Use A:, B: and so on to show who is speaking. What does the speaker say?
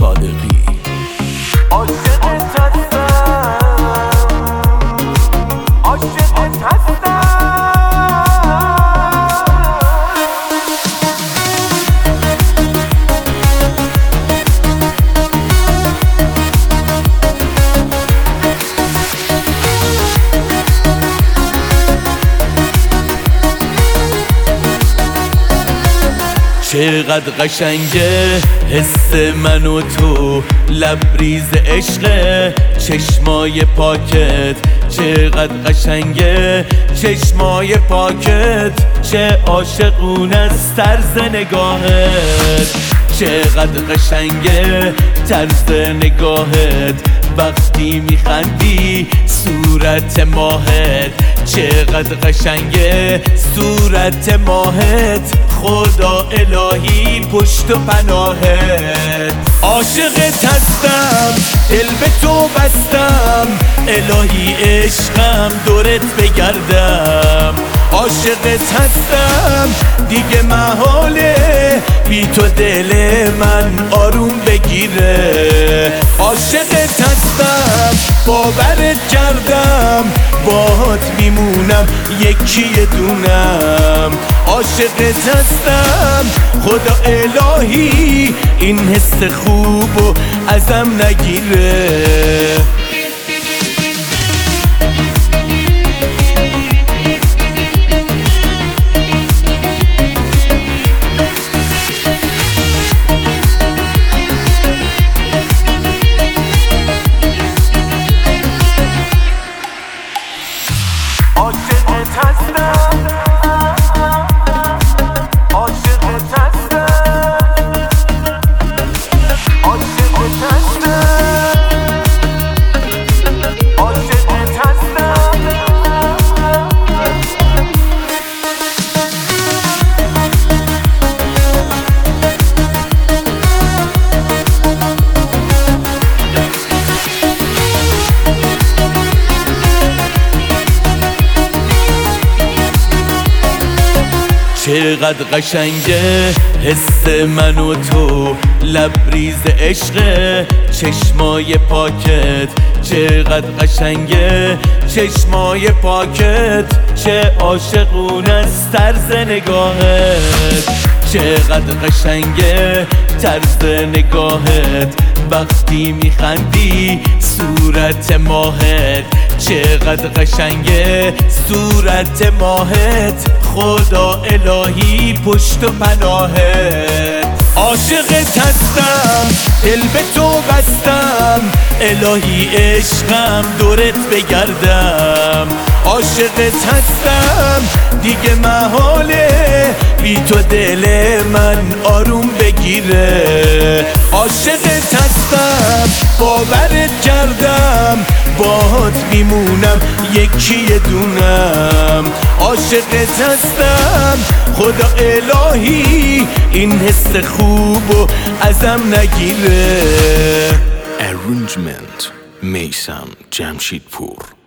A: صادقی.
B: عاشقت هستم، عاشقت هستم.
A: چقدر قشنگه حس من و تو، لبریز عشق چشمای پاکت. چقدر قشنگه چشمای پاکت، چه عاشقونه است طرز نگاهت. چقدر قشنگه طرز نگاهت، وقتی میخندی صورت ماهت. چقدر قشنگه صورت ماهت، خدا الهی پشت و پناهت. عاشقت هستم، دل به تو بستم، الهی عشقم دورت بگردم. عاشقت هستم دیگه محاله، بی تو دل من آروم بگیره. عاشقت هستم باورت کردم، باهات میمونم یکی دونم. عاشقت هستم خدا الهی این حس خوبو ازم نگیره.
B: عاشقت هستم، عاشقت هستم، عاشقت هستم، عاشقت هستم.
A: چقدر قشنگه حس من و تو، لبریز عشق چشمای پاکت. چقدر قشنگه چشمای پاکت، چه عاشقونه است طرز نگاهت. چقدر قشنگه طرز نگاهت، وقتی میخندی صورت ماهت. چقدر قشنگه صورت ماهت، خدا الهی پشت و پناهت. عاشقت هستم، دل به تو بستم، الهی عشقم دورت بگردم. عاشقت هستم دیگه محاله، بی تو دل من آروم بگیره. عاشقت هستم باورت کردم، باهات میمونم یکی دونم. عاشقت هستم خدا الهی این حس خوبو ازم نگیره. Arrangement میثم جمشیدپور.